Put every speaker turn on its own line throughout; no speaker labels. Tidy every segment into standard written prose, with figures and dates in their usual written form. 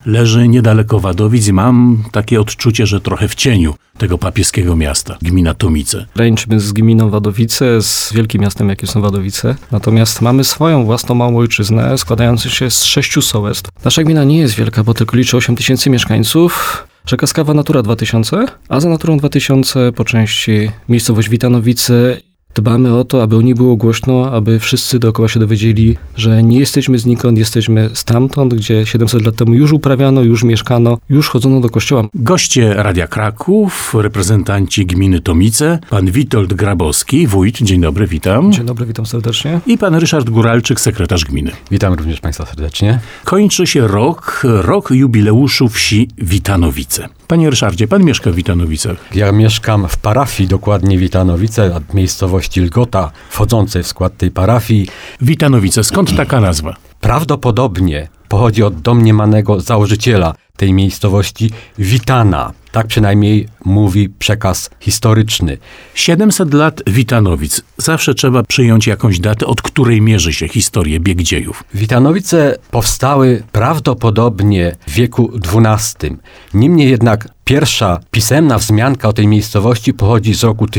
leży niedaleko Wadowic i mam takie odczucie, że trochę w cieniu tego papieskiego miasta, gmina Tomice.
Graniczymy z gminą Wadowice, z wielkim miastem, jakim są Wadowice. Natomiast mamy swoją własną małą ojczyznę, składającą się z 6 sołectw. Nasza gmina nie jest wielka, bo tylko liczy 8 000 mieszkańców. Rzeka Skawa Natura 2000, a za Naturą 2000 po części miejscowość Witanowice. Dbamy o to, aby o niej było głośno, aby wszyscy dookoła się dowiedzieli, że nie jesteśmy znikąd, jesteśmy stamtąd, gdzie 700 lat temu już uprawiano, już mieszkano, już chodzono do kościoła.
Goście Radia Kraków, reprezentanci gminy Tomice, pan Witold Grabowski, wójt. Dzień dobry, witam.
Dzień dobry, witam serdecznie.
I pan Ryszard Góralczyk, sekretarz gminy.
Witam również Państwa serdecznie.
Kończy się rok jubileuszu wsi Witanowice. Panie Ryszardzie, pan mieszka w Witanowicach.
Ja mieszkam w parafii, dokładnie Witanowice, a miejscowości Lgota, wchodzącej w skład tej parafii.
Witanowice, skąd taka nazwa?
Prawdopodobnie pochodzi od domniemanego założyciela tej miejscowości Witana. Tak przynajmniej mówi przekaz historyczny.
700 lat Witanowic. Zawsze trzeba przyjąć jakąś datę, od której mierzy się historię, bieg dziejów.
Witanowice powstały prawdopodobnie w wieku XII. Niemniej jednak pierwsza pisemna wzmianka o tej miejscowości pochodzi z roku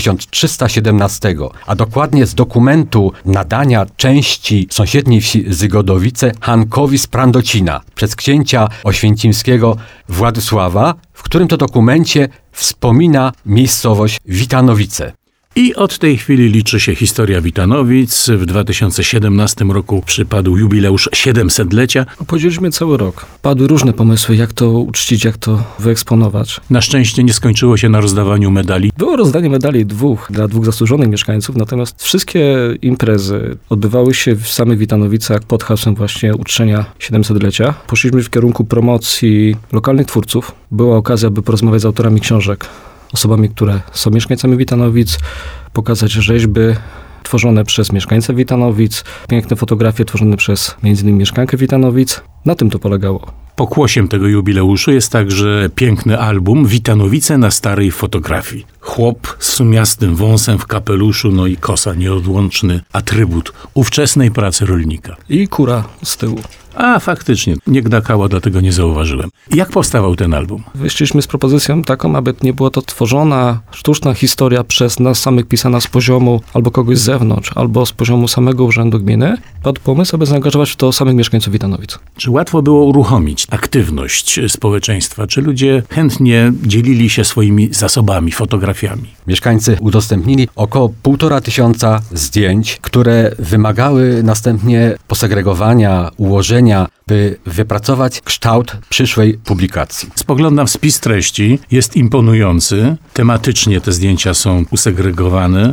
1317, a dokładnie z dokumentu nadania części sąsiedniej wsi Zygodowice Hankowi z Prandocina przez księcia oświęcimskiego Władysława, w którym to dokumencie wspomina miejscowość Witanowice.
I od tej chwili liczy się historia Witanowic. W 2017 roku przypadł jubileusz 700-lecia.
Podzieliliśmy cały rok. Padły różne pomysły, jak to uczcić, jak to wyeksponować.
Na szczęście nie skończyło się na rozdawaniu medali.
Było rozdanie medali dla dwóch zasłużonych mieszkańców, natomiast wszystkie imprezy odbywały się w samych Witanowicach pod hasłem właśnie uczczenia 700-lecia. Poszliśmy w kierunku promocji lokalnych twórców. Była okazja, by porozmawiać z autorami książek, osobami, które są mieszkańcami Witanowic, pokazać rzeźby tworzone przez mieszkańców Witanowic, piękne fotografie tworzone przez m.in. mieszkankę Witanowic. Na tym to polegało.
Pokłosiem tego jubileuszu jest także piękny album Witanowice na starej fotografii. Chłop z sumiastym wąsem w kapeluszu, no i kosa, nieodłączny atrybut ówczesnej pracy rolnika.
I kura z tyłu.
A faktycznie, nie gdakała, dlatego nie zauważyłem. Jak powstawał ten album?
Wyszliśmy z propozycją taką, aby nie była to tworzona sztuczna historia przez nas samych, pisana z poziomu albo kogoś z zewnątrz, albo z poziomu samego urzędu gminy. Padł pomysł, aby zaangażować w to samych mieszkańców Witanowic.
Czy łatwo było uruchomić aktywność społeczeństwa? Czy ludzie chętnie dzielili się swoimi zasobami, fotografiami?
Mieszkańcy udostępnili około 1500 zdjęć, które wymagały następnie posegregowania, ułożenia, by wypracować kształt przyszłej publikacji.
Spoglądam w spis treści, jest imponujący. Tematycznie te zdjęcia są usegregowane.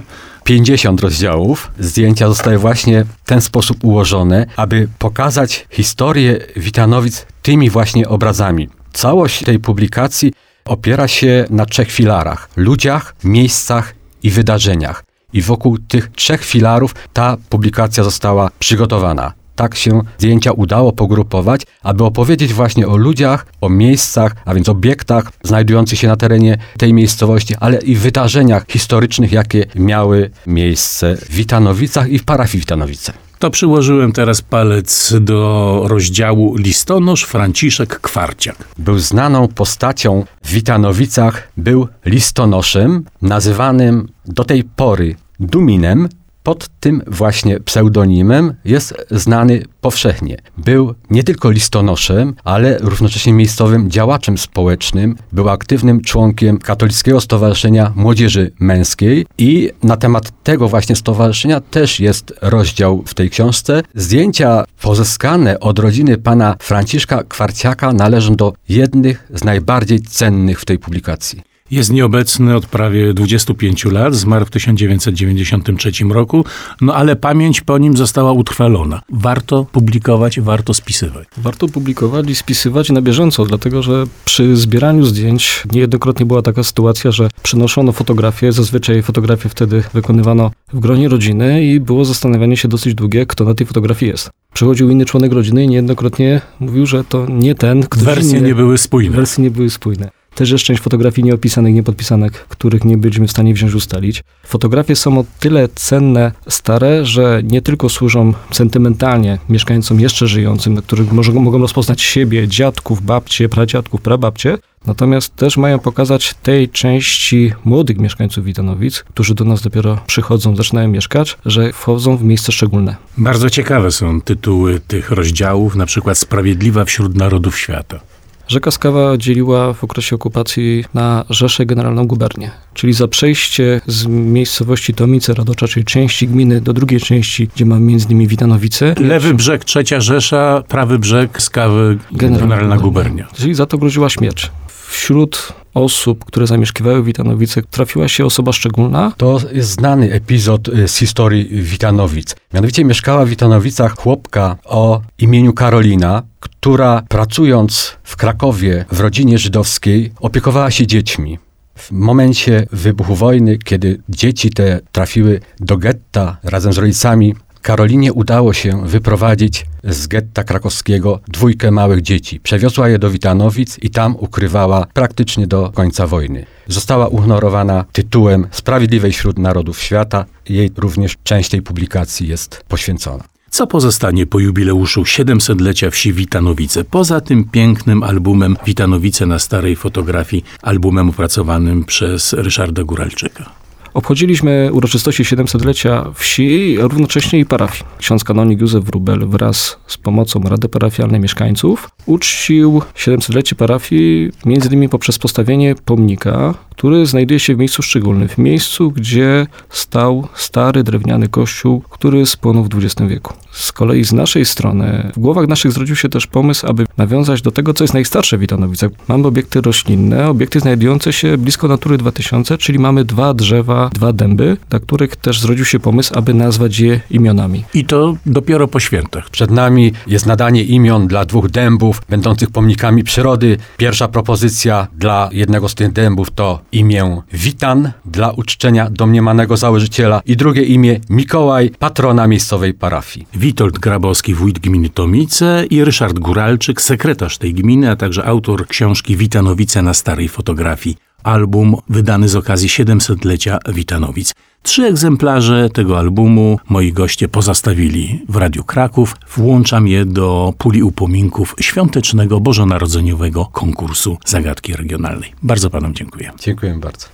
50 rozdziałów. Zdjęcia zostały właśnie w ten sposób ułożone, aby pokazać historię Witanowic tymi właśnie obrazami. Całość tej publikacji opiera się na 3 filarach: ludziach, miejscach i wydarzeniach. I wokół tych 3 filarów ta publikacja została przygotowana. Tak się zdjęcia udało pogrupować, aby opowiedzieć właśnie o ludziach, o miejscach, a więc obiektach znajdujących się na terenie tej miejscowości, ale i wydarzeniach historycznych, jakie miały miejsce w Witanowicach i w parafii Witanowice.
To przyłożyłem teraz palec do rozdziału listonosz Franciszek Kwarciak.
Był znaną postacią w Witanowicach, był listonoszem, nazywanym do tej pory Duminem. Pod tym właśnie pseudonimem jest znany powszechnie. Był nie tylko listonoszem, ale równocześnie miejscowym działaczem społecznym. Był aktywnym członkiem Katolickiego Stowarzyszenia Młodzieży Męskiej i na temat tego właśnie stowarzyszenia też jest rozdział w tej książce. Zdjęcia pozyskane od rodziny pana Franciszka Kwarciaka należą do jednych z najbardziej cennych w tej publikacji.
Jest nieobecny od prawie 25 lat, zmarł w 1993 roku, no ale pamięć po nim została utrwalona. Warto publikować, warto spisywać.
Warto publikować i spisywać na bieżąco, dlatego że przy zbieraniu zdjęć niejednokrotnie była taka sytuacja, że przynoszono fotografię, zazwyczaj fotografię wtedy wykonywano w gronie rodziny i było zastanawianie się dosyć długie, kto na tej fotografii jest. Przychodził inny członek rodziny i niejednokrotnie mówił, że to nie ten,
Wersje nie były spójne.
Wersje nie były spójne. Też jest część fotografii nieopisanych, niepodpisanych, których nie byliśmy w stanie wziąć ustalić. Fotografie są o tyle cenne, stare, że nie tylko służą sentymentalnie mieszkańcom jeszcze żyjącym, na których mogą rozpoznać siebie, dziadków, babcie, pradziadków, prababcie, natomiast też mają pokazać tej części młodych mieszkańców Witanowic, którzy do nas dopiero przychodzą, zaczynają mieszkać, że wchodzą w miejsce szczególne.
Bardzo ciekawe są tytuły tych rozdziałów, na przykład Sprawiedliwa wśród narodów świata.
Rzeka Skawa dzieliła w okresie okupacji na Rzeszę Generalną Gubernię, czyli za przejście z miejscowości Tomice Radocza, czyli części gminy, do drugiej części, gdzie mamy między innymi Witanowice.
Lewy brzeg Trzecia Rzesza, prawy brzeg Skawy Generalna Gubernia.
Czyli za to groziła śmierć. Wśród osób, które zamieszkiwały Witanowice, trafiła się osoba szczególna.
To jest znany epizod z historii Witanowic. Mianowicie mieszkała w Witanowicach chłopka o imieniu Karolina, która pracując w Krakowie w rodzinie żydowskiej opiekowała się dziećmi. W momencie wybuchu wojny, kiedy dzieci te trafiły do getta razem z rodzicami, Karolinie udało się wyprowadzić z getta krakowskiego 2 małych dzieci. Przewiozła je do Witanowic i tam ukrywała praktycznie do końca wojny. Została uhonorowana tytułem Sprawiedliwej wśród narodów świata. Jej również część tej publikacji jest poświęcona.
Co pozostanie po jubileuszu 700-lecia wsi Witanowice? Poza tym pięknym albumem Witanowice na starej fotografii, albumem opracowanym przez Ryszarda Góralczyka.
Obchodziliśmy uroczystości 700-lecia wsi, a równocześnie i parafii. Ksiądz kanonik Józef Wróbel wraz z pomocą Rady Parafialnej mieszkańców uczcił 700-lecie parafii między innymi poprzez postawienie pomnika, który znajduje się w miejscu szczególnym, w miejscu, gdzie stał stary drewniany kościół, który spłonął w XX wieku. Z kolei z naszej strony, w głowach naszych zrodził się też pomysł, aby nawiązać do tego, co jest najstarsze w Witanowicach. Mamy obiekty roślinne, obiekty znajdujące się blisko Natury 2000, czyli mamy 2 drzewa, 2 dęby, dla których też zrodził się pomysł, aby nazwać je imionami.
I to dopiero po świętach.
Przed nami jest nadanie imion dla 2 dębów, będących pomnikami przyrody. Pierwsza propozycja dla jednego z tych dębów to imię Witan, dla uczczenia domniemanego założyciela, i drugie imię Mikołaj, patrona miejscowej parafii.
Witold Grabowski, wójt gminy Tomice, i Ryszard Góralczyk, sekretarz tej gminy, a także autor książki Witanowice na starej fotografii. Album wydany z okazji 700-lecia Witanowic. 3 egzemplarze tego albumu moi goście pozostawili w Radiu Kraków. Włączam je do puli upominków świątecznego bożonarodzeniowego konkursu Zagadki Regionalnej. Bardzo panom dziękuję.
Dziękuję bardzo.